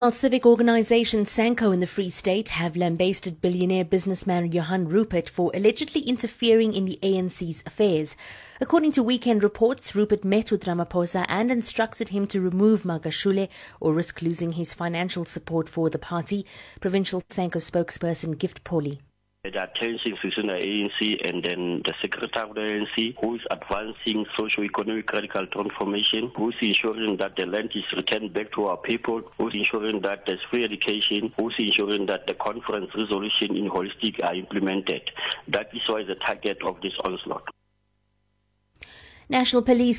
While civic organisation Sanco in the Free State have lambasted billionaire businessman Johan Rupert for allegedly interfering in the ANC's affairs. According to weekend reports, Rupert met with Ramaphosa and instructed him to remove Magashule or risk losing his financial support for the party. Provincial Sanco spokesperson Gift Pauly. There are tensions within the ANC and then the secretary of the ANC who is advancing socio-economic radical transformation, who is ensuring that the land is returned back to our people, who is ensuring that there's free education, who is ensuring that the conference resolution in holistic are implemented. That is why the target of this onslaught. National Police